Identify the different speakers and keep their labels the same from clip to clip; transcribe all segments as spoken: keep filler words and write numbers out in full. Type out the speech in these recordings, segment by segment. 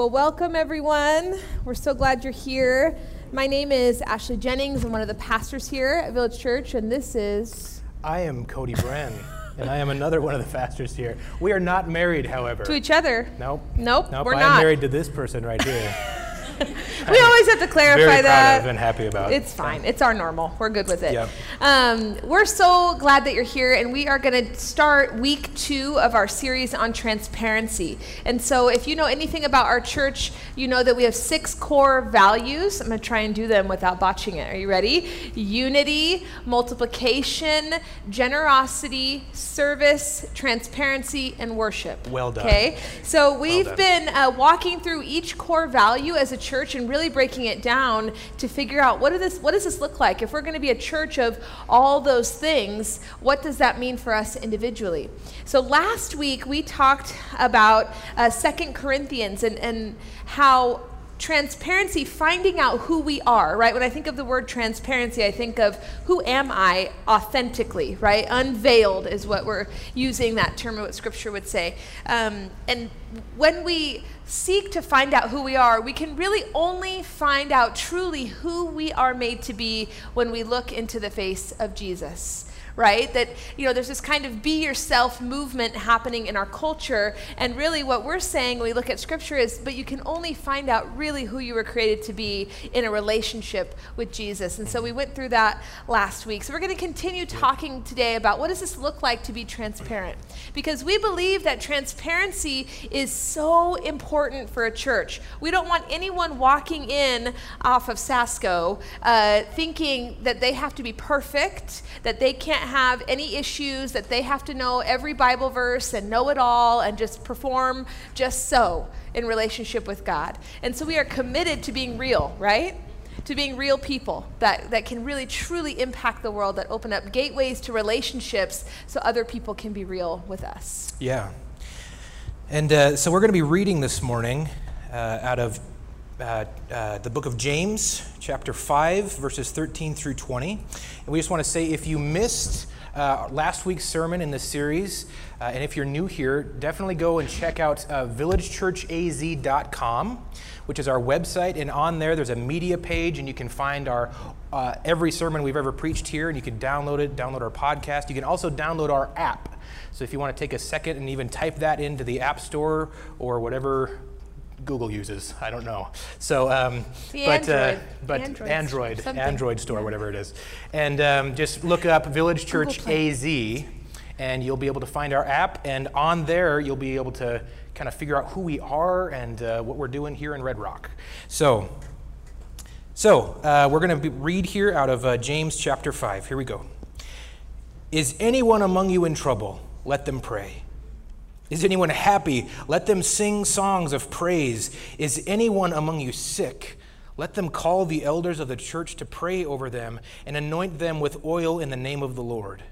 Speaker 1: Well, welcome everyone. We're so glad you're here. My name is Ashley Jennings. I'm one of the pastors here at Village Church, and this is...
Speaker 2: I am Cody Bren, and I am another one of the pastors here. We are not married, however.
Speaker 1: To each other?
Speaker 2: Nope.
Speaker 1: Nope,
Speaker 2: nope
Speaker 1: we're
Speaker 2: I
Speaker 1: not.
Speaker 2: am married to this person right here.
Speaker 1: We always have to clarify
Speaker 2: very
Speaker 1: that.
Speaker 2: Proud of and happy about.
Speaker 1: It's fine. It's our normal. We're good with it.
Speaker 2: Yep.
Speaker 1: Um, we're so glad that you're here, and we are going to start week two of our series on transparency. And so if you know anything about our church, you know that we have six core values. I'm going to try and do them without botching it. Are you ready? Unity, multiplication, generosity, service, transparency, and worship.
Speaker 2: Well done.
Speaker 1: Okay? So we've
Speaker 2: well
Speaker 1: been uh, walking through each core value as a church and really breaking it down to figure out what, do this, what does this look like? If we're going to be a church of all those things, what does that mean for us individually? So last week we talked about uh, Second Corinthians and, and how transparency, finding out who we are, right? When I think of the word transparency, I think of who am I authentically, right? Unveiled is what we're using that term, what Scripture would say. Um, and when we seek to find out who we are, we can really only find out truly who we are made to be when we look into the face of Jesus. Right? That, you know, there's this kind of be yourself movement happening in our culture. And really what we're saying when we look at Scripture is, but you can only find out really who you were created to be in a relationship with Jesus. And so we went through that last week. So we're going to continue talking today about what does this look like to be transparent? Because we believe that transparency is so important for a church. We don't want anyone walking in off of Sasco uh, thinking that they have to be perfect, that they can't have any issues, that they have to know every Bible verse and know it all and just perform just so in relationship with God. And so we are committed to being real, right? To being real people that, that can really truly impact the world, that open up gateways to relationships so other people can be real with us.
Speaker 2: Yeah. And uh, so we're going to be reading this morning uh, out of Uh, uh, the book of James, chapter five, verses thirteen through twenty. And we just want to say, if you missed uh, last week's sermon in this series, uh, and if you're new here, definitely go and check out uh, village church a z dot com, which is our website. And on there, there's a media page, and you can find our uh, every sermon we've ever preached here, and you can download it, download our podcast. You can also download our app. So if you want to take a second and even type that into the App Store or whatever Google uses, I don't know. So, um,
Speaker 1: the
Speaker 2: but
Speaker 1: Android,
Speaker 2: uh, but
Speaker 1: Android,
Speaker 2: Android,
Speaker 1: something.
Speaker 2: Android store, whatever it is, and um, just look up Village Church A Z, and you'll be able to find our app. And on there, you'll be able to kind of figure out who we are and uh, what we're doing here in Red Rock. So, so uh, we're going to read here out of uh, James chapter five. Here we go. Is anyone among you in trouble? Let them pray. Is anyone happy? Let them sing songs of praise. Is anyone among you sick? Let them call the elders of the church to pray over them and anoint them with oil in the name of the Lord.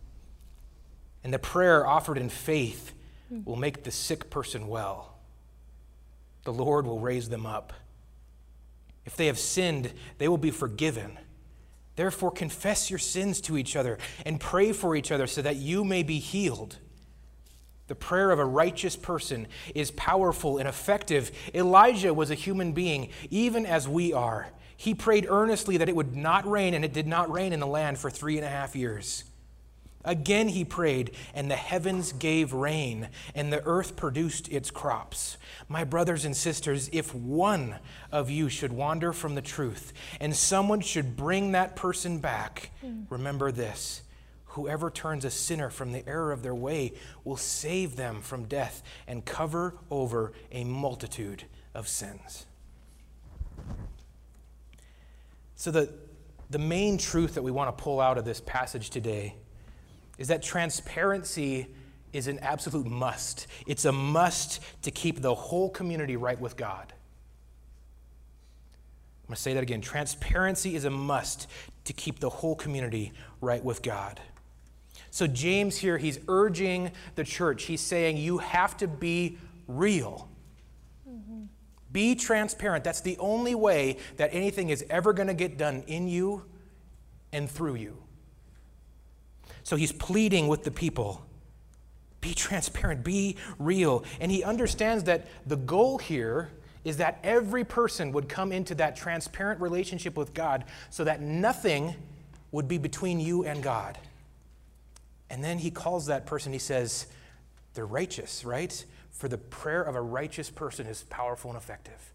Speaker 2: And the prayer offered in faith will make the sick person well. The Lord will raise them up. If they have sinned, they will be forgiven. Therefore, confess your sins to each other and pray for each other so that you may be healed. The prayer of a righteous person is powerful and effective. Elijah was a human being, even as we are. He prayed earnestly that it would not rain, and it did not rain in the land for three and a half years. Again he prayed, and the heavens gave rain, and the earth produced its crops. My brothers and sisters, if one of you should wander from the truth, and someone should bring that person back, mm. remember this. Whoever turns a sinner from the error of their way will save them from death and cover over a multitude of sins. So the, the main truth that we want to pull out of this passage today is that transparency is an absolute must. It's a must to keep the whole community right with God. I'm going to say that again. Transparency is a must to keep the whole community right with God. So James here, he's urging the church. He's saying you have to be real. Mm-hmm. Be transparent. That's the only way that anything is ever going to get done in you and through you. So he's pleading with the people. Be transparent. Be real. And he understands that the goal here is that every person would come into that transparent relationship with God so that nothing would be between you and God. And then he calls that person, he says, they're righteous, right? For the prayer of a righteous person is powerful and effective.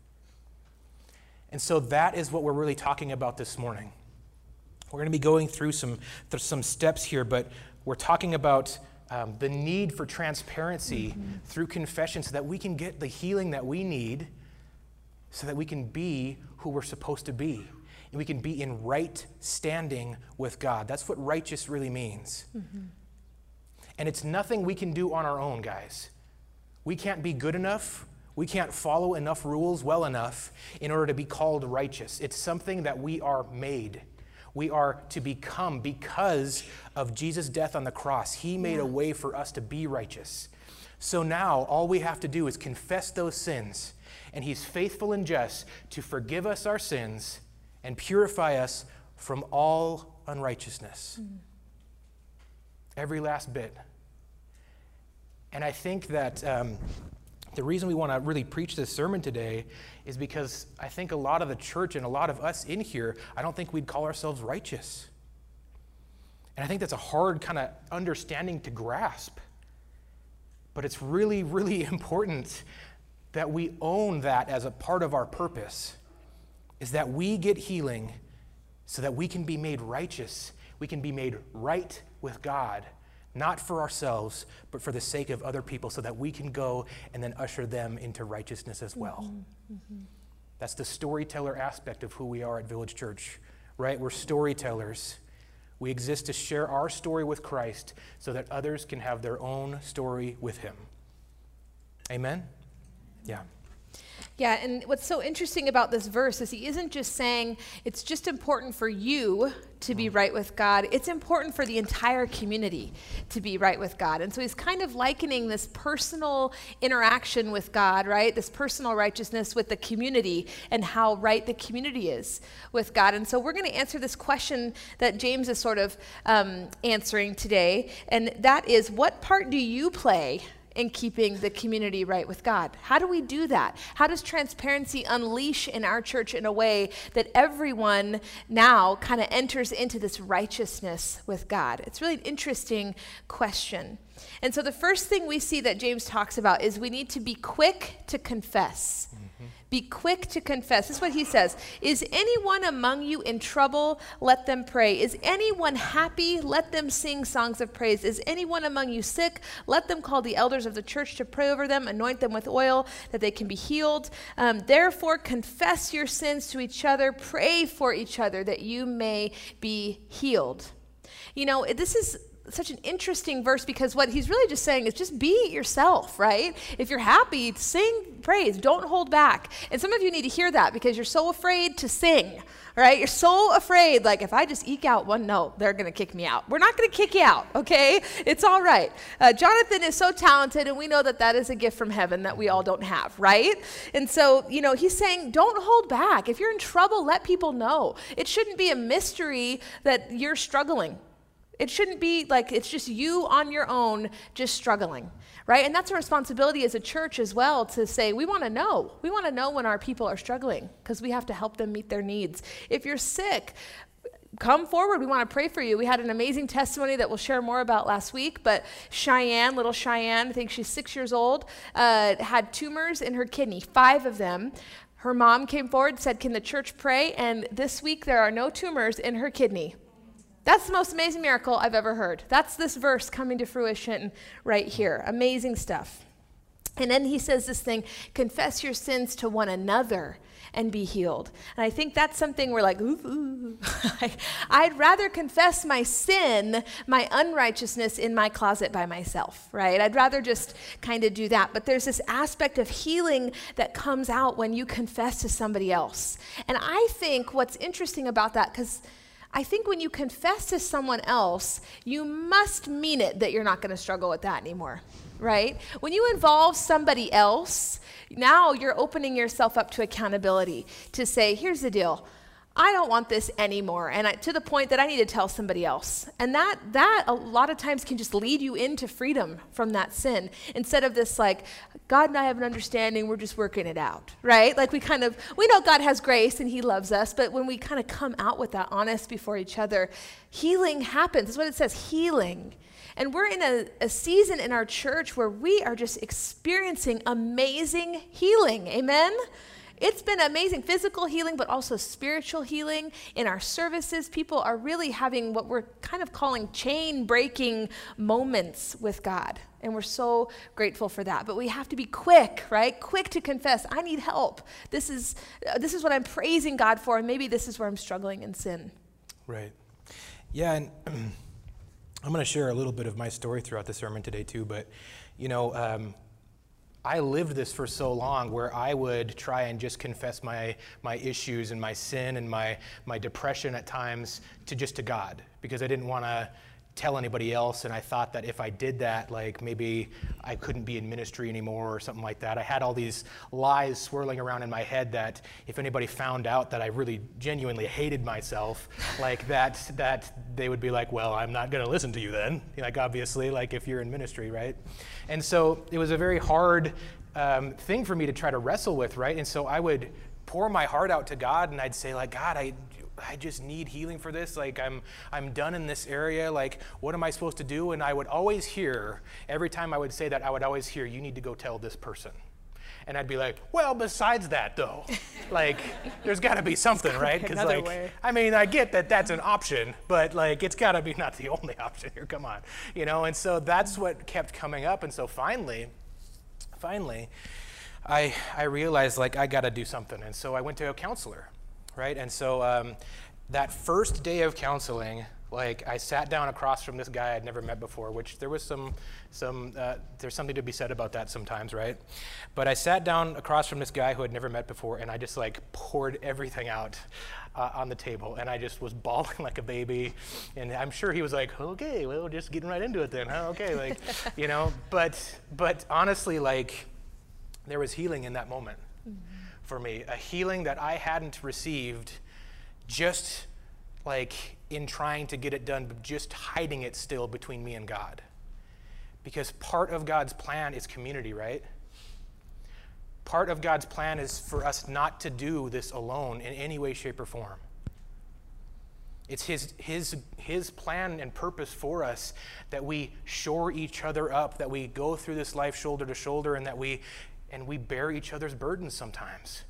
Speaker 2: And so that is what we're really talking about this morning. We're going to be going through some, th- some steps here, but we're talking about um, the need for transparency mm-hmm. through confession so that we can get the healing that we need so that we can be who we're supposed to be. And we can be in right standing with God. That's what righteous really means. Mm-hmm. And it's nothing we can do on our own, guys. We can't be good enough. We can't follow enough rules well enough in order to be called righteous. It's something that we are made. We are to become because of Jesus' death on the cross. He made yeah. a way for us to be righteous. So now all we have to do is confess those sins, and he's faithful and just to forgive us our sins and purify us from all unrighteousness. Mm. Every last bit. And I think that um, the reason we want to really preach this sermon today is because I think a lot of the church and a lot of us in here, I don't think we'd call ourselves righteous. And I think that's a hard kind of understanding to grasp. But it's really, really important that we own that as a part of our purpose, is that we get healing so that we can be made righteous. We can be made right with God, not for ourselves, but for the sake of other people, so that we can go and then usher them into righteousness as well. Mm-hmm. Mm-hmm. That's the storyteller aspect of who we are at Village Church, right? We're storytellers. We exist to share our story with Christ so that others can have their own story with him. Amen? Yeah.
Speaker 1: Yeah, and what's so interesting about this verse is he isn't just saying it's just important for you to be right with God. It's important for the entire community to be right with God. And so he's kind of likening this personal interaction with God, right? This personal righteousness with the community and how right the community is with God. And so we're going to answer this question that James is sort of um, answering today. And that is, what part do you play in keeping the community right with God? How do we do that? How does transparency unleash in our church in a way that everyone now kind of enters into this righteousness with God? It's really an interesting question. And so the first thing we see that James talks about is we need to be quick to confess. Mm-hmm. Be quick to confess. This is what he says. Is anyone among you in trouble? Let them pray. Is anyone happy? Let them sing songs of praise. Is anyone among you sick? Let them call the elders of the church to pray over them, anoint them with oil that they can be healed. Um, therefore, confess your sins to each other. Pray for each other that you may be healed. You know, this is such an interesting verse because what he's really just saying is just be yourself, right? If you're happy, sing praise. Don't hold back. And some of you need to hear that because you're so afraid to sing, right? You're so afraid, like, if I just eke out one note, they're going to kick me out. We're not going to kick you out, okay? It's all right. Uh, Jonathan is so talented, and we know that that is a gift from heaven that we all don't have, right? And so, you know, he's saying, don't hold back. If you're in trouble, let people know. It shouldn't be a mystery that you're struggling. It shouldn't be like it's just you on your own just struggling, right? And that's a responsibility as a church as well to say, we want to know. We want to know when our people are struggling because we have to help them meet their needs. If you're sick, come forward. We want to pray for you. We had an amazing testimony that we'll share more about last week, but Cheyenne, little Cheyenne, I think she's six years old, uh, had tumors in her kidney, five of them. Her mom came forward, said, can the church pray? And this week there are no tumors in her kidney. That's the most amazing miracle I've ever heard. That's this verse coming to fruition right here. Amazing stuff. And then he says this thing, confess your sins to one another and be healed. And I think that's something we're like, ooh, ooh. I'd rather confess my sin, my unrighteousness in my closet by myself, right? I'd rather just kind of do that. But there's this aspect of healing that comes out when you confess to somebody else. And I think what's interesting about that, because I think when you confess to someone else, you must mean it that you're not going to struggle with that anymore, right? When you involve somebody else, now you're opening yourself up to accountability to say, here's the deal. I don't want this anymore, and I, to the point that I need to tell somebody else. And that that a lot of times can just lead you into freedom from that sin, instead of this like, God and I have an understanding, we're just working it out, right? Like we kind of, we know God has grace and he loves us, but when we kind of come out with that honest before each other, healing happens. That's what it says, healing. And we're in a, a season in our church where we are just experiencing amazing healing, amen? It's been amazing physical healing, but also spiritual healing. In our services, people are really having what we're kind of calling chain-breaking moments with God. And we're so grateful for that. But we have to be quick, right? Quick to confess, I need help. This is, uh, this is what I'm praising God for, and maybe this is where I'm struggling in sin.
Speaker 2: Right. Yeah, and I'm going to share a little bit of my story throughout the sermon today too, but, you know, um, I lived this for so long where I would try and just confess my my issues and my sin and my my depression at times to just to God, because I didn't want to tell anybody else, and I thought that if I did that, like maybe I couldn't be in ministry anymore or something like that. I had all these lies swirling around in my head that if anybody found out that I really genuinely hated myself, like that that they would be like, well, I'm not going to listen to you then, like obviously, like if you're in ministry, right? And so it was a very hard um, thing for me to try to wrestle with, right? And so I would pour my heart out to God, and I'd say like, God, I I just need healing for this. Like I'm I'm done in this area. Like what am I supposed to do? And I would always hear, every time I would say that, I would always hear, you need to go tell this person. And I'd be like, well, besides that though, like there's got to be something, right? Because like, way. I mean, I get that that's an option, but like it's got to be not the only option here. Come on, you know. And so that's what kept coming up. And so finally, finally, I I realized like I got to do something. And so I went to a counselor. Right, and so um, that first day of counseling, like I sat down across from this guy I'd never met before, which there was some, some, uh, there's something to be said about that sometimes, right? But I sat down across from this guy who I'd never met before, and I just like poured everything out uh, on the table, and I just was bawling like a baby, and I'm sure he was like, okay, well, just getting right into it then, huh? Okay, like, you know, but but honestly, like, there was healing in that moment. Mm-hmm. For me, a healing that I hadn't received just like in trying to get it done, but just hiding it still between me and God. Because part of God's plan is community, right? Part of God's plan is for us not to do this alone in any way, shape, or form. It's his, his, his plan and purpose for us that we shore each other up, that we go through this life shoulder to shoulder, and that we and we bear each other's burdens sometimes.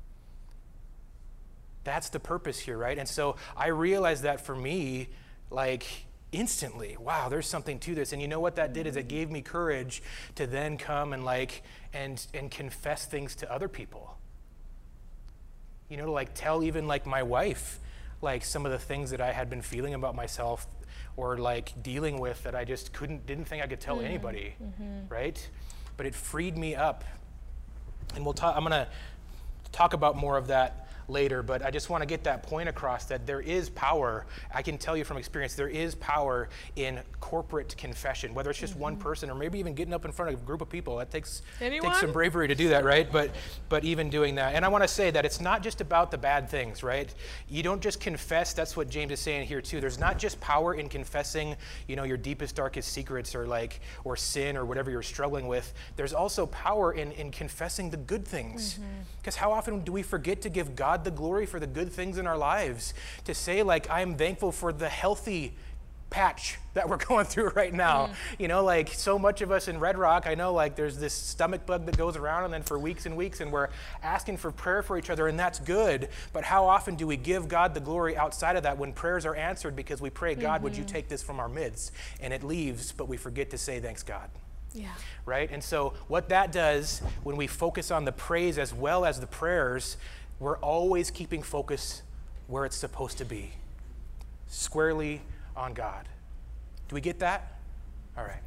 Speaker 2: That's the purpose here, right? And so I realized that for me, like instantly, wow, there's something to this. And you know what that did is it gave me courage to then come and like and and confess things to other people. You know, to like tell even like my wife, like some of the things that I had been feeling about myself or like dealing with that I just couldn't, didn't think I could tell mm-hmm. anybody, mm-hmm. right? But it freed me up. And we'll talk, I'm going to talk about more of that later, but I just want to get that point across that there is power. I can tell you from experience, there is power in corporate confession, whether it's just mm-hmm. one person or maybe even getting up in front of a group of people. That takes, takes some bravery to do that, right? But but even doing that. And I want to say that it's not just about the bad things, right? You don't just confess. That's what James is saying here too. There's not just power in confessing, you know, your deepest, darkest secrets or like, or sin or whatever you're struggling with. There's also power in, in confessing the good things. Because mm-hmm. how often do we forget to give God the glory for the good things in our lives, to say like, I'm thankful for the healthy patch that we're going through right now. Mm. You know, like so much of us in Red Rock, I know like there's this stomach bug that goes around and then for weeks and weeks and we're asking for prayer for each other, and that's good. But how often do we give God the glory outside of that when prayers are answered because we pray, God, mm-hmm. would you take this from our midst? And it leaves, but we forget to say thanks God. Yeah. Right? And so what that does when we focus on the praise as well as the prayers, we're always keeping focus where it's supposed to be, squarely on God. Do we get that? All right.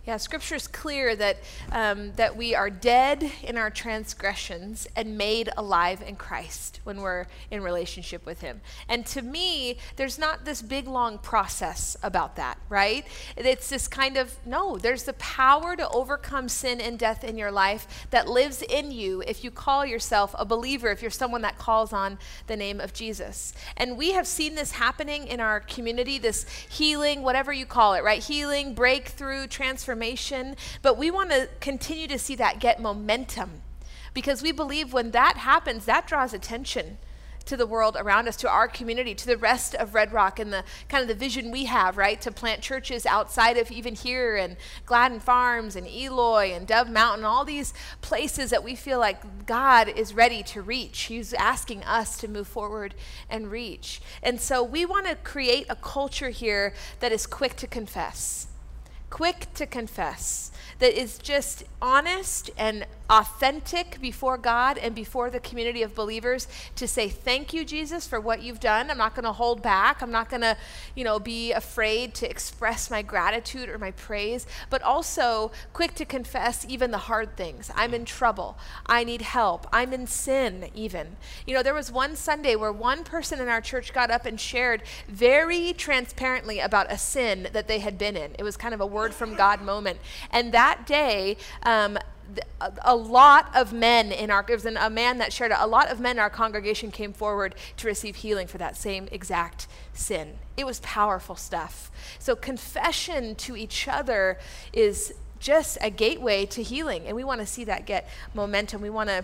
Speaker 1: Yeah, Scripture is clear that um, that we are dead in our transgressions and made alive in Christ when we're in relationship with Him. And to me, there's not this big, long process about that, right? It's this kind of, no, there's the power to overcome sin and death in your life that lives in you if you call yourself a believer, if you're someone that calls on the name of Jesus. And we have seen this happening in our community, this healing, whatever you call it, right? Healing, breakthrough, transformation. But we want to continue to see that get momentum, because we believe when that happens, that draws attention to the world around us, to our community, to the rest of Red Rock, and the kind of the vision we have, right, to plant churches outside of even here, and Gladden Farms and Eloy and Dove Mountain, all these places that we feel like God is ready to reach. He's asking us to move forward and reach. And so we want to create a culture here that is quick to confess. Quick to confess, that is just honest and authentic before God and before the community of believers, to say, thank you, Jesus, for what you've done. I'm not going to hold back. I'm not going to, you know, be afraid to express my gratitude or my praise, but also quick to confess even the hard things. I'm in trouble. I need help. I'm in sin even. You know, there was one Sunday where one person in our church got up and shared very transparently about a sin that they had been in. It was kind of a word from God moment. And that day, um, A, a lot of men in our, it was an, a man that shared it, a lot of men in our congregation came forward to receive healing for that same exact sin. It was powerful stuff. So confession to each other is just a gateway to healing, and we want to see that get momentum. We want to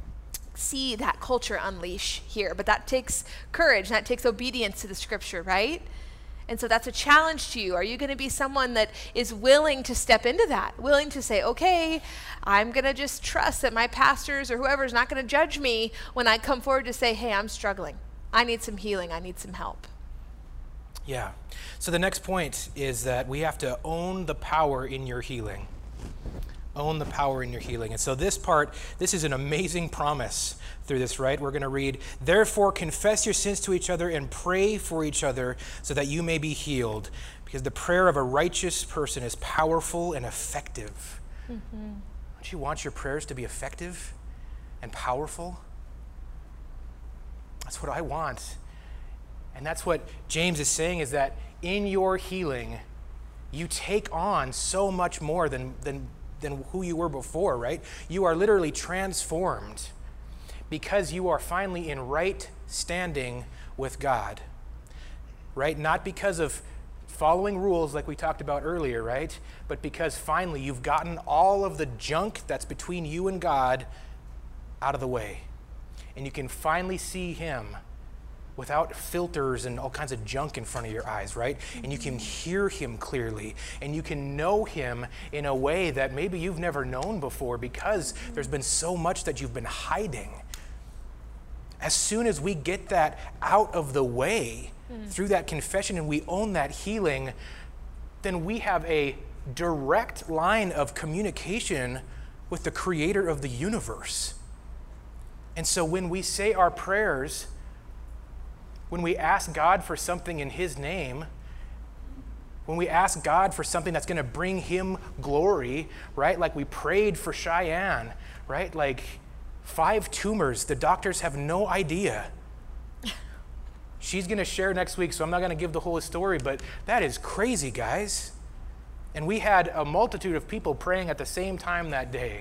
Speaker 1: see that culture unleash here, but that takes courage, that takes obedience to the Scripture, right? And so that's a challenge to you. Are you going to be someone that is willing to step into that, willing to say, okay, I'm going to just trust that my pastors or whoever is not going to judge me when I come forward to say, hey, I'm struggling. I need some healing. I need some help.
Speaker 2: Yeah. So the next point is that we have to own the power in your healing. Own the power in your healing. And so this part, this is an amazing promise through this, right? We're going to read, therefore confess your sins to each other and pray for each other so that you may be healed, because the prayer of a righteous person is powerful and effective. Mm-hmm. Don't you want your prayers to be effective and powerful? That's what I want. And that's what James is saying, is that in your healing, you take on so much more than, than than who you were before, right? You are literally transformed because you are finally in right standing with God, right? Not because of following rules like we talked about earlier, right? But because finally you've gotten all of the junk that's between you and God out of the way. And you can finally see Him without filters and all kinds of junk in front of your eyes, right? And you can hear Him clearly, and you can know Him in a way that maybe you've never known before, because there's been so much that you've been hiding. As soon as we get that out of the way mm. through that confession, and we own that healing, then we have a direct line of communication with the Creator of the universe. And so when we say our prayers, when we ask God for something in His name, when we ask God for something that's going to bring Him glory, right? Like we prayed for Cheyenne, right? Like five tumors, the doctors have no idea. She's going to share next week, so I'm not going to give the whole story, but that is crazy, guys. And we had a multitude of people praying at the same time that day.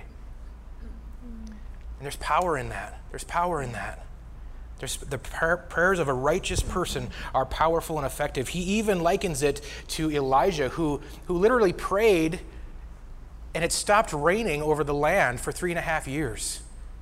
Speaker 2: And there's power in that. There's power in that. There's, the prayer, prayers of a righteous person are powerful and effective. He even likens it to Elijah, who, who literally prayed and it stopped raining over the land for three and a half years.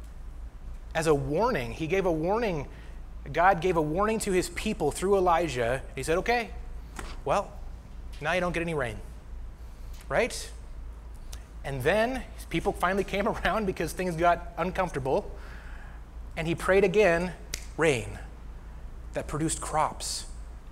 Speaker 2: As a warning, he gave a warning. God gave a warning to His people through Elijah. He said, okay, well, now you don't get any rain, right? And then his people finally came around because things got uncomfortable. And he prayed again, rain that produced crops.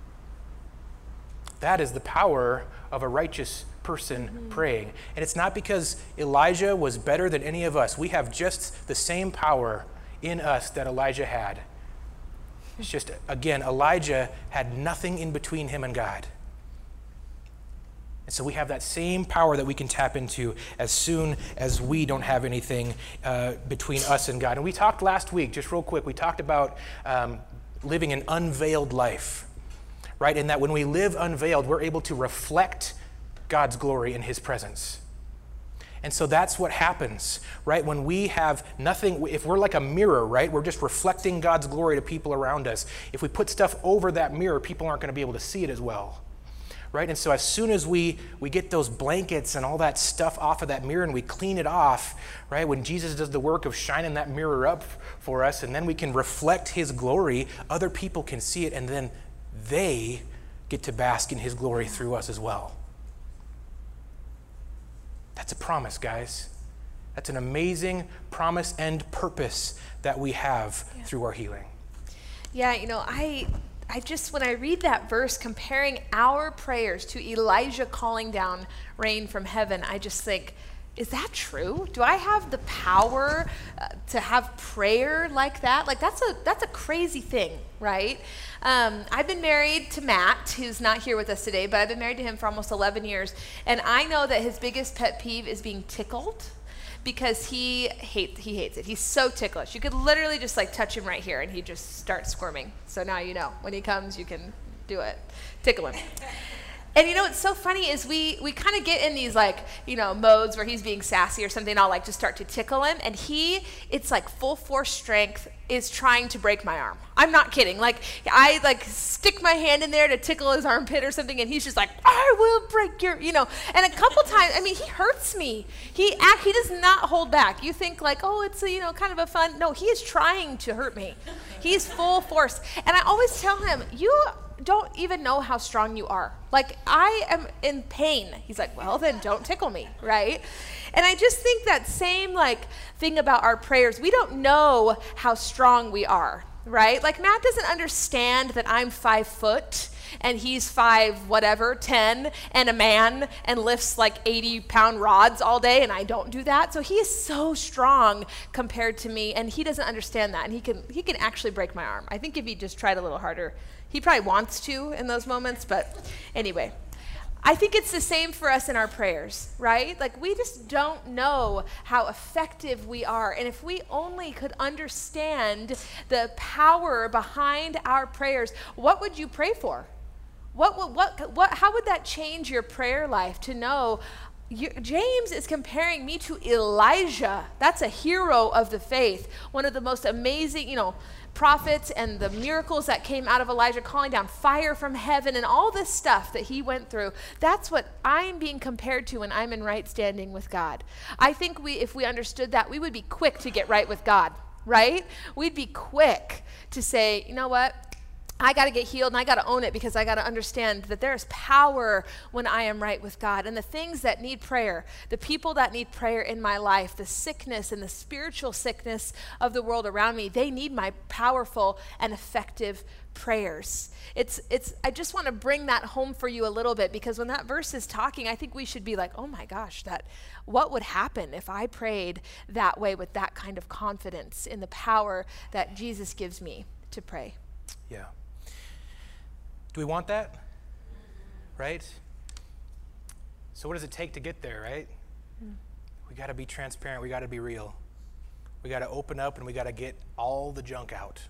Speaker 2: That is the power of a righteous person mm-hmm. praying. And it's not because Elijah was better than any of us. We have just the same power in us that Elijah had. It's just, again, Elijah had nothing in between him and God. And so we have that same power that we can tap into as soon as we don't have anything uh, between us and God. And we talked last week, just real quick, we talked about um, living an unveiled life, right? And that when we live unveiled, we're able to reflect God's glory in his presence. And so that's what happens, right? When we have nothing, if we're like a mirror, right? We're just reflecting God's glory to people around us. If we put stuff over that mirror, people aren't going to be able to see it as well, right? And so as soon as we, we get those blankets and all that stuff off of that mirror and we clean it off, right? When Jesus does the work of shining that mirror up for us, and then we can reflect his glory, other people can see it, and then they get to bask in his glory through us as well. That's a promise, guys. That's an amazing promise and purpose that we have yeah. through our healing.
Speaker 1: Yeah, you know, I I just, when I read that verse comparing our prayers to Elijah calling down rain from heaven, I just think, is that true? Do I have the power uh, to have prayer like that? Like that's a that's a crazy thing, right? Um, I've been married to Matt, who's not here with us today, but I've been married to him for almost eleven years, and I know that his biggest pet peeve is being tickled, because he hates he hates it. He's so ticklish. You could literally just like touch him right here, and he just starts squirming. So now you know when he comes, you can do it, tickle him. And you know what's so funny is we we kind of get in these like, you know, modes where he's being sassy or something, and I'll like just start to tickle him, and he, it's like full force strength is trying to break my arm. I'm not kidding. Like I like stick my hand in there to tickle his armpit or something, and he's just like, I will break your, you know. And a couple times, I mean, he hurts me. He act, he does not hold back. You think like, oh, it's a, you know, kind of a fun. No, he is trying to hurt me. He's full force. And I always tell him, you don't even know how strong you are. Like, I am in pain. He's like, well, then don't tickle me, right? And I just think that same, like, thing about our prayers, we don't know how strong we are, right? Like, Matt doesn't understand that I'm five foot and he's five, whatever, ten, and a man, and lifts like eighty pound rods all day, and I don't do that. So he is so strong compared to me, and he doesn't understand that, and he can he can actually break my arm. I think if he just tried a little harder, he probably wants to in those moments, but anyway. I think it's the same for us in our prayers, right? Like, we just don't know how effective we are. And if we only could understand the power behind our prayers, what would you pray for? What, what, what, what, how would that change your prayer life to know? You, James is comparing me to Elijah. That's a hero of the faith. One of the most amazing, you know, prophets, and the miracles that came out of Elijah, calling down fire from heaven and all this stuff that he went through. That's what I'm being compared to when I'm in right standing with God. I think we, if we understood that, we would be quick to get right with God, right? We'd be quick to say, you know what? I got to get healed, and I got to own it, because I got to understand that there's power when I am right with God. And the things that need prayer, the people that need prayer in my life, the sickness and the spiritual sickness of the world around me, they need my powerful and effective prayers. It's, it's, I just want to bring that home for you a little bit, because when that verse is talking, I think we should be like, oh my gosh, that, what would happen if I prayed that way with that kind of confidence in the power that Jesus gives me to pray?
Speaker 2: Yeah. Do we want that? Right? So what does it take to get there, right? Mm. We got to be transparent. We got to be real. We got to open up, and we got to get all the junk out.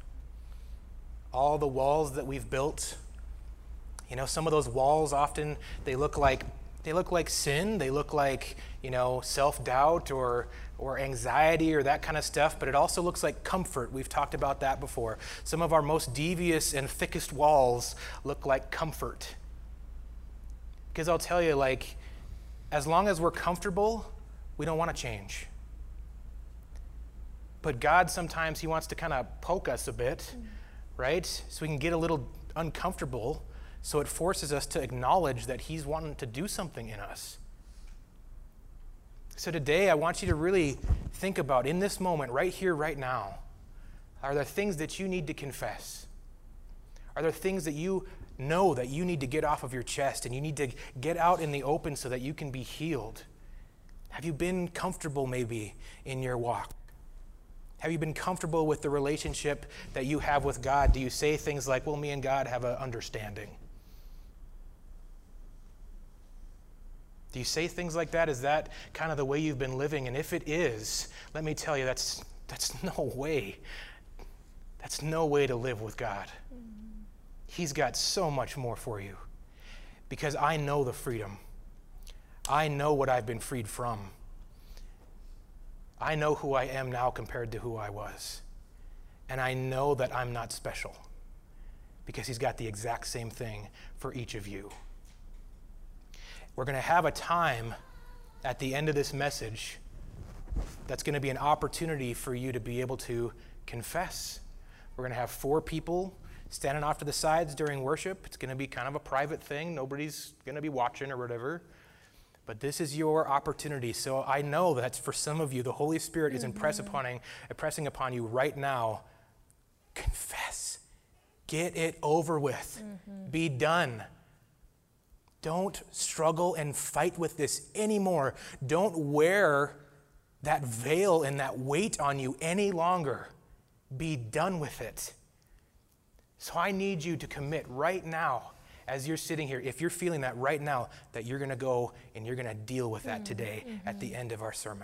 Speaker 2: All the walls that we've built. You know, some of those walls often, they look like they look like sin. They look like, you know, self-doubt or or anxiety or that kind of stuff, but it also looks like comfort. We've talked about that before. Some of our most devious and thickest walls look like comfort. Because I'll tell you, like, as long as we're comfortable, we don't want to change. But God, sometimes he wants to kind of poke us a bit, mm. right? So we can get a little uncomfortable, so it forces us to acknowledge that he's wanting to do something in us. So today, I want you to really think about, in this moment, right here, right now, are there things that you need to confess? Are there things that you know that you need to get off of your chest and you need to get out in the open so that you can be healed? Have you been comfortable maybe in your walk? Have you been comfortable with the relationship that you have with God? Do you say things like, well, me and God have an understanding? Do you say things like that? Is that kind of the way you've been living? And if it is, let me tell you, that's that's no way. That's no way to live with God. Mm-hmm. He's got so much more for you. Because I know the freedom. I know what I've been freed from. I know who I am now compared to who I was. And I know that I'm not special. Because he's got the exact same thing for each of you. We're going to have a time at the end of this message that's going to be an opportunity for you to be able to confess. We're going to have four people standing off to the sides during worship. It's going to be kind of a private thing. Nobody's going to be watching or whatever. But this is your opportunity. So I know that for some of you, the Holy Spirit is mm-hmm. impress upon, impressing upon you right now. Confess. Get it over with. Mm-hmm. Be done. Don't struggle and fight with this anymore. Don't wear that veil and that weight on you any longer. Be done with it. So I need you to commit right now, as you're sitting here, if you're feeling that right now, that you're going to go and you're going to deal with that today mm-hmm. at the end of our sermon.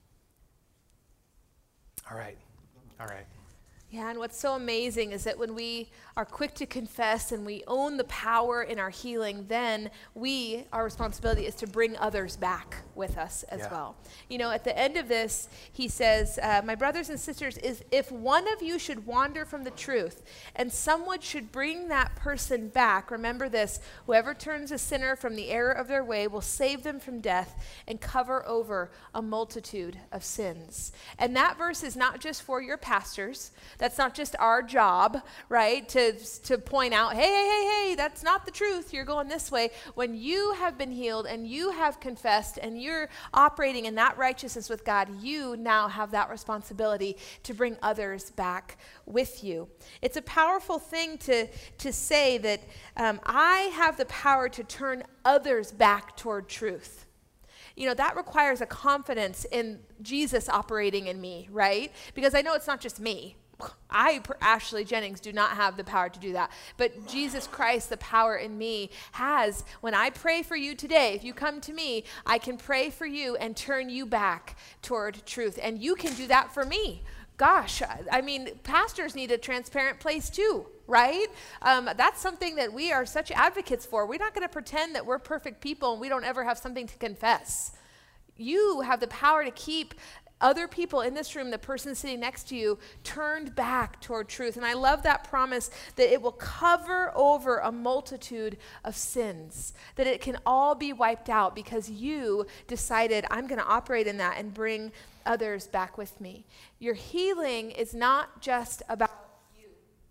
Speaker 2: All right. All right.
Speaker 1: Yeah, and what's so amazing is that when we are quick to confess and we own the power in our healing, then we, our responsibility is to bring others back with us as yeah. well. You know, at the end of this, he says, uh, my brothers and sisters, is if one of you should wander from the truth and someone should bring that person back, remember this, whoever turns a sinner from the error of their way will save them from death and cover over a multitude of sins. And that verse is not just for your pastors. That's not just our job, right, to, to point out, hey, hey, hey, hey, that's not the truth. You're going this way. When you have been healed and you have confessed and you're operating in that righteousness with God, you now have that responsibility to bring others back with you. It's a powerful thing to, to say that um, I have the power to turn others back toward truth. You know, that requires a confidence in Jesus operating in me, right? Because I know it's not just me. I, Ashley Jennings, do not have the power to do that. But Jesus Christ, the power in me, has. When I pray for you today, if you come to me, I can pray for you and turn you back toward truth. And you can do that for me. Gosh, I mean, pastors need a transparent place too, right? Um, that's something that we are such advocates for. We're not going to pretend that we're perfect people and we don't ever have something to confess. You have the power to keep other people in this room, the person sitting next to you, turned back toward truth. And I love that promise that it will cover over a multitude of sins, that it can all be wiped out because you decided, I'm going to operate in that and bring others back with me. Your healing is not just about you.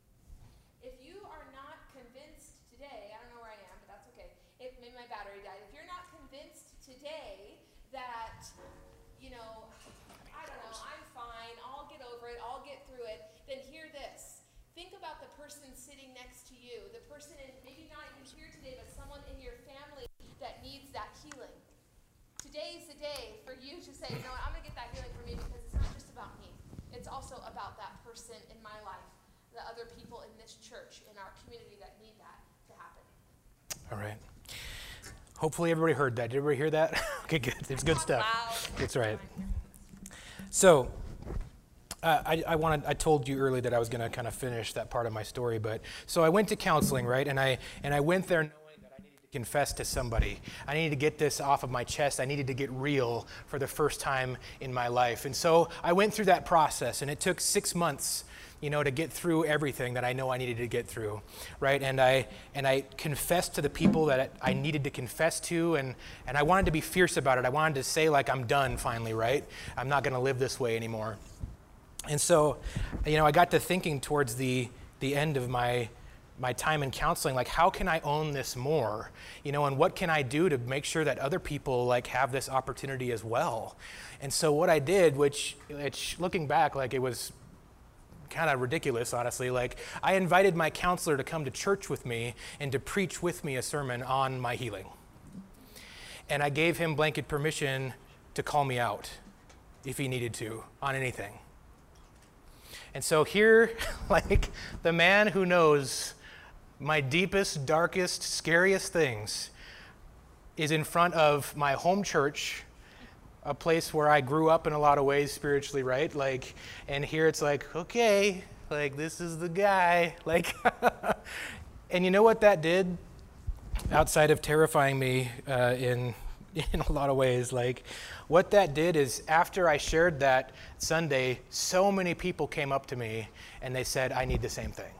Speaker 1: If you are not convinced today, I don't know where I am, but that's okay. If maybe my battery died. If you're not convinced today that, you know, then hear this. Think about the person sitting next to you, the person in, maybe not even here today, but someone in your family that needs that healing. Today's the day for you to say, you know what, I'm going to get that healing for me because it's not just about me. It's also about that person in my life, the other people in this church, in our community that need that to happen.
Speaker 2: All right. Hopefully everybody heard that. Did everybody hear that? Okay, good. It's good stuff.
Speaker 1: Wow.
Speaker 2: That's right. So, Uh, I, I wanted. I told you earlier that I was going to kind of finish that part of my story, but so I went to counseling, right? And I and I went there knowing that I needed to confess to somebody. I needed to get this off of my chest. I needed to get real for the first time in my life. And so I went through that process, and it took six months, you know, to get through everything that I know I needed to get through, right? And I and I confessed to the people that I needed to confess to, and and I wanted to be fierce about it. I wanted to say, like, I'm done finally, right? I'm not going to live this way anymore. And so, you know, I got to thinking towards the the end of my my time in counseling, like, how can I own this more? You know, and what can I do to make sure that other people, like, have this opportunity as well? And so what I did, which, which looking back, like, it was kind of ridiculous, honestly. Like, I invited my counselor to come to church with me and to preach with me a sermon on my healing. And I gave him blanket permission to call me out if he needed to on anything. And so here, like, the man who knows my deepest, darkest, scariest things is in front of my home church, a place where I grew up in a lot of ways spiritually, right? Like, and here it's like, okay, like this is the guy, like, and you know what that did? Outside of terrifying me uh, in in a lot of ways, like what that did is after I shared that Sunday, so many people came up to me and they said, I need the same thing.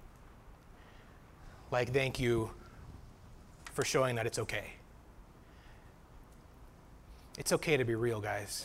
Speaker 2: Like, thank you for showing that it's okay. It's okay to be real, guys.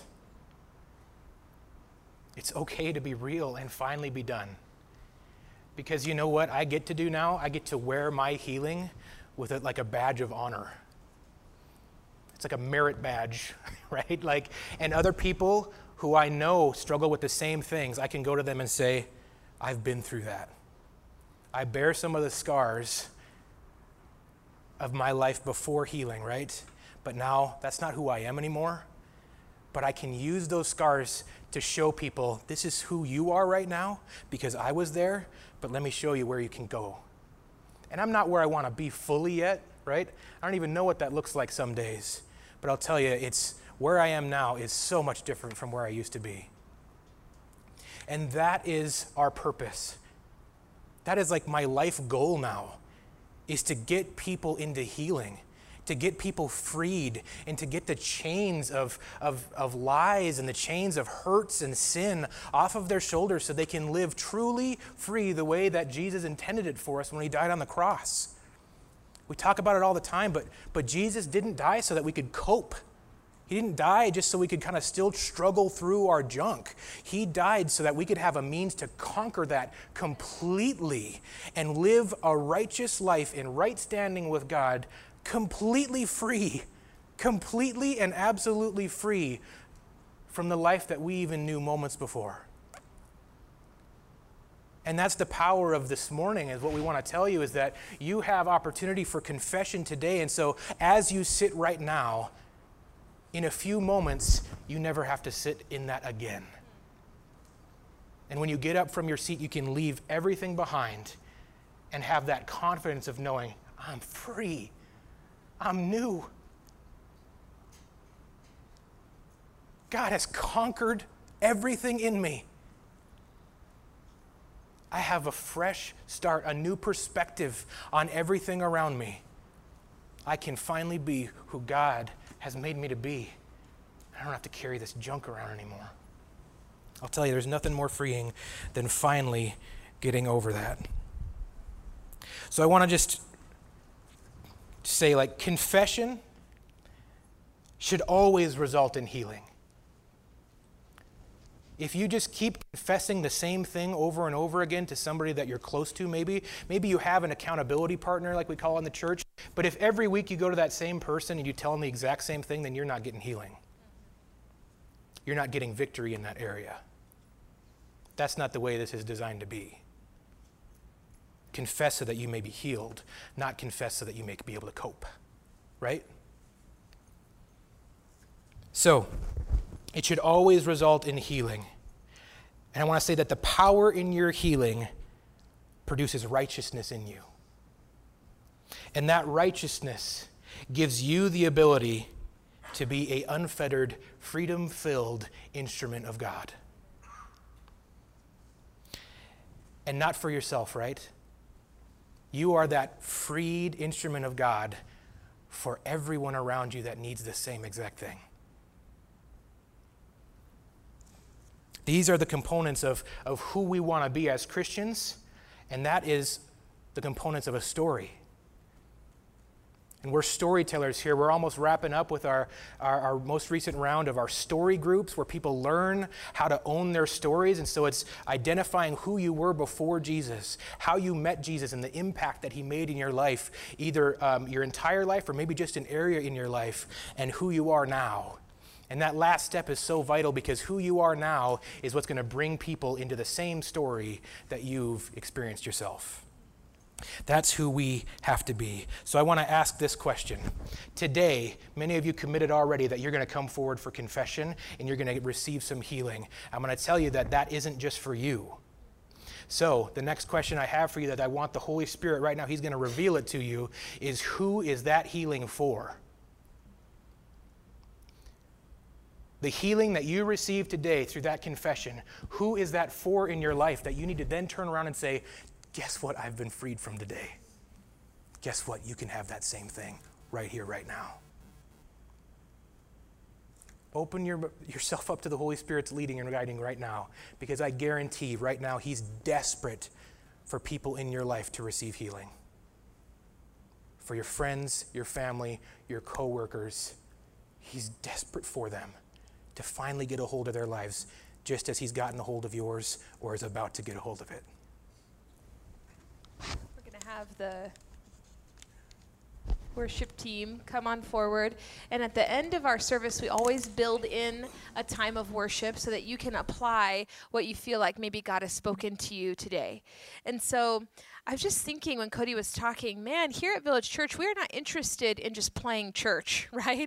Speaker 2: It's okay to be real and finally be done. Because you know what I get to do now? I get to wear my healing with it like a badge of honor. It's like a merit badge, right? Like, and other people who I know struggle with the same things, I can go to them and say, I've been through that. I bear some of the scars of my life before healing, right? But now that's not who I am anymore. But I can use those scars to show people, this is who you are right now because I was there, but let me show you where you can go. And I'm not where I want to be fully yet, right? I don't even know what that looks like some days. But I'll tell you, it's where I am now is so much different from where I used to be. And that is our purpose. That is like my life goal now, is to get people into healing, to get people freed, and to get the chains of, of, of lies and the chains of hurts and sin off of their shoulders so they can live truly free the way that Jesus intended it for us when he died on the cross. We talk about it all the time, but, but Jesus didn't die so that we could cope. He didn't die just so we could kind of still struggle through our junk. He died so that we could have a means to conquer that completely and live a righteous life in right standing with God, completely free, completely and absolutely free from the life that we even knew moments before. And that's the power of this morning, is what we want to tell you, is that you have opportunity for confession today. And so as you sit right now, in a few moments, you never have to sit in that again. And when you get up from your seat, you can leave everything behind and have that confidence of knowing, I'm free. I'm new. God has conquered everything in me. I have a fresh start, a new perspective on everything around me. I can finally be who God has made me to be. I don't have to carry this junk around anymore. I'll tell you, there's nothing more freeing than finally getting over that. So I want to just say, like, confession should always result in healing. If you just keep confessing the same thing over and over again to somebody that you're close to, maybe, maybe you have an accountability partner like we call in the church, but if every week you go to that same person and you tell them the exact same thing, then you're not getting healing. You're not getting victory in that area. That's not the way this is designed to be. Confess so that you may be healed, not confess so that you may be able to cope, right? So, it should always result in healing. And I want to say that the power in your healing produces righteousness in you. And that righteousness gives you the ability to be an unfettered, freedom-filled instrument of God. And not for yourself, right? You are that freed instrument of God for everyone around you that needs the same exact thing. These are the components of, of who we want to be as Christians, and that is the components of a story. And we're storytellers here. We're almost wrapping up with our, our, our most recent round of our story groups, where people learn how to own their stories. And so it's identifying who you were before Jesus, how you met Jesus, and the impact that he made in your life, either um, your entire life or maybe just an area in your life, and who you are now. And that last step is so vital, because who you are now is what's going to bring people into the same story that you've experienced yourself. That's who we have to be. So I want to ask this question. Today, many of you committed already that you're going to come forward for confession and you're going to receive some healing. I'm going to tell you that that isn't just for you. So the next question I have for you that I want the Holy Spirit right now, he's going to reveal it to you, is who is that healing for? The healing that you receive today through that confession, who is that for in your life that you need to then turn around and say, guess what I've been freed from today? Guess what? You can have that same thing right here, right now. Open your, yourself up to the Holy Spirit's leading and guiding right now, because I guarantee right now He's desperate for people in your life to receive healing. For your friends, your family, your coworkers, He's desperate for them to finally get a hold of their lives, just as He's gotten a hold of yours or is about to get a hold of it.
Speaker 1: We're going to have the worship team come on forward. And at the end of our service, we always build in a time of worship so that you can apply what you feel like maybe God has spoken to you today. And so I was just thinking when Cody was talking, man, here at Village Church, we're not interested in just playing church, right?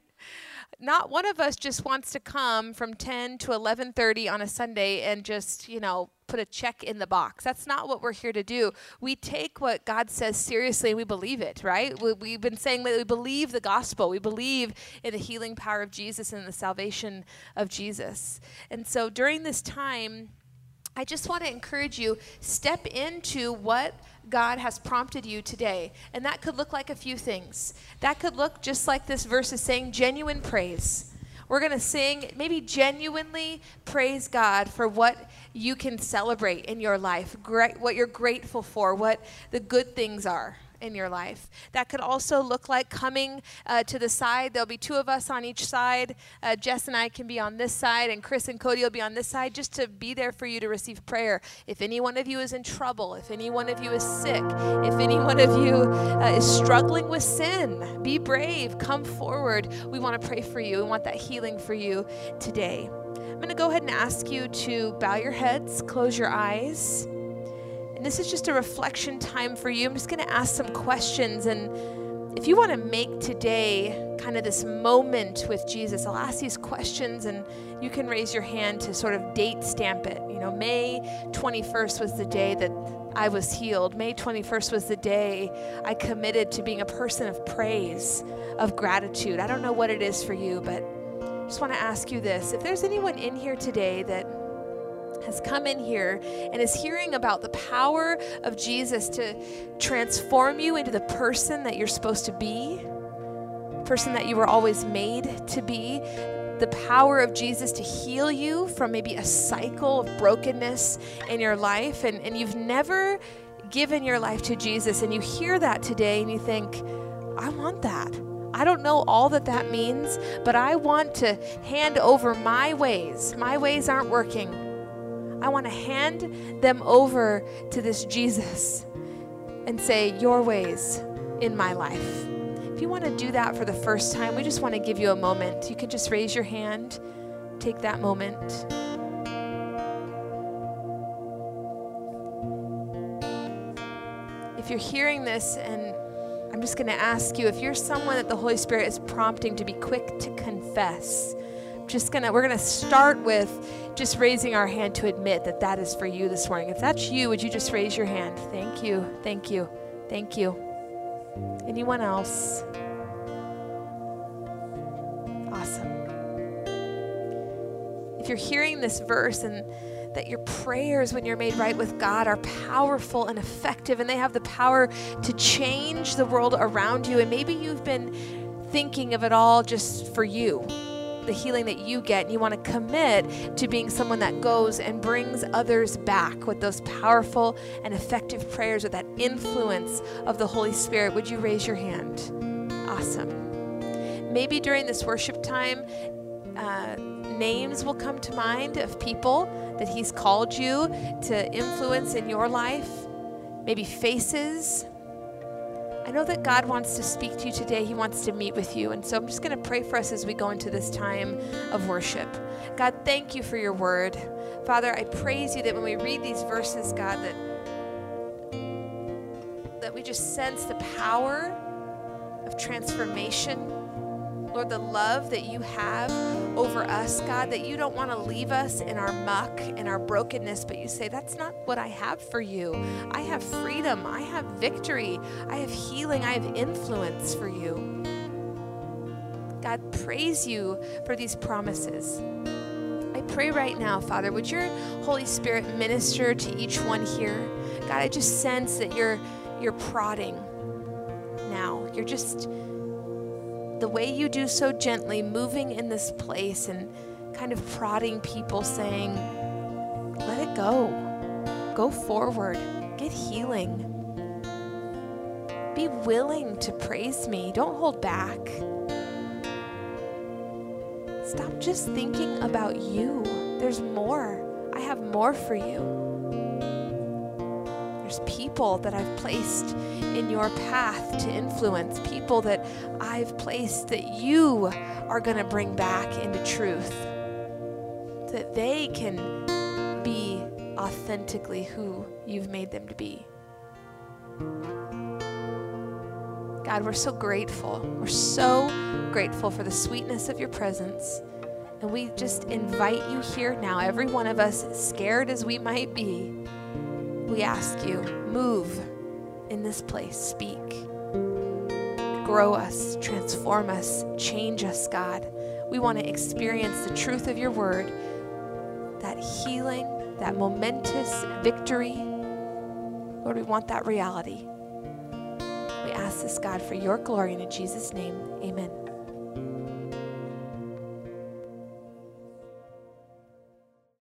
Speaker 1: Not one of us just wants to come from ten to eleven thirty on a Sunday and just, you know, put a check in the box. That's not what we're here to do. We take what God says seriously and we believe it, right? We, we've been saying that we believe the gospel. We believe in the healing power of Jesus and the salvation of Jesus. And so during this time, I just want to encourage you, step into what God has prompted you today. And that could look like a few things. That could look just like this verse is saying, genuine praise. We're going to sing, maybe genuinely praise God for what you can celebrate in your life, great, what you're grateful for, what the good things are in your life. That could also look like coming uh, to the side. There'll be two of us on each side. Uh, Jess and I can be on this side, and Chris and Cody will be on this side, just to be there for you to receive prayer. If any one of you is in trouble, if any one of you is sick, if any one of you uh, is struggling with sin, be brave, come forward. We want to pray for you. We want that healing for you today. I'm going to go ahead and ask you to bow your heads, close your eyes. And this is just a reflection time for you. I'm just going to ask some questions. And if you want to make today kind of this moment with Jesus, I'll ask these questions and you can raise your hand to sort of date stamp it. You know, May twenty-first was the day that I was healed. May twenty-first was the day I committed to being a person of praise, of gratitude. I don't know what it is for you, but I just want to ask you this. If there's anyone in here today that has come in here and is hearing about the power of Jesus to transform you into the person that you're supposed to be, the person that you were always made to be, the power of Jesus to heal you from maybe a cycle of brokenness in your life, and, and you've never given your life to Jesus, and you hear that today and you think, I want that. I don't know all that that means, but I want to hand over my ways. My ways aren't working. I want to hand them over to this Jesus and say, your ways in my life. If you want to do that for the first time, we just want to give you a moment. You can just raise your hand, take that moment. If you're hearing this, and I'm just going to ask you, if you're someone that the Holy Spirit is prompting to be quick to confess, just gonna we're gonna start with just raising our hand to admit that that is for you this morning. If that's you, would you just raise your hand? Thank you, thank you, thank you. Anyone else? Awesome. If you're hearing this verse and that your prayers when you're made right with God are powerful and effective, and they have the power to change the world around you, and maybe you've been thinking of it all just for you, the healing that you get, and you want to commit to being someone that goes and brings others back with those powerful and effective prayers, with that influence of the Holy Spirit, would you raise your hand? Awesome. Maybe during this worship time, uh, names will come to mind of people that He's called you to influence in your life. Maybe faces. I know that God wants to speak to you today. He wants to meet with you. And so I'm just going to pray for us as we go into this time of worship. God, thank you for your word. Father, I praise you that when we read these verses, God, that, that we just sense the power of transformation. Lord, the love that you have over us, God, that you don't want to leave us in our muck, in our brokenness, but you say, that's not what I have for you. I have freedom. I have victory. I have healing. I have influence for you. God, praise you for these promises. I pray right now, Father, would your Holy Spirit minister to each one here? God, I just sense that you're you're prodding now. You're just, the way you do so gently, moving in this place and kind of prodding people, saying, let it go. Go forward. Get healing. Be willing to praise me. Don't hold back. Stop just thinking about you. There's more. I have more for you. There's people that I've placed in your path to influence, people that I've placed that you are going to bring back into truth, so that they can be authentically who you've made them to be. God, we're so grateful. We're so grateful for the sweetness of your presence. And we just invite you here now, every one of us, scared as we might be. We ask you, move in this place, speak. Grow us, transform us, change us, God. We want to experience the truth of your word, that healing, that momentous victory. Lord, we want that reality. We ask this, God, for your glory, and in Jesus' name, amen.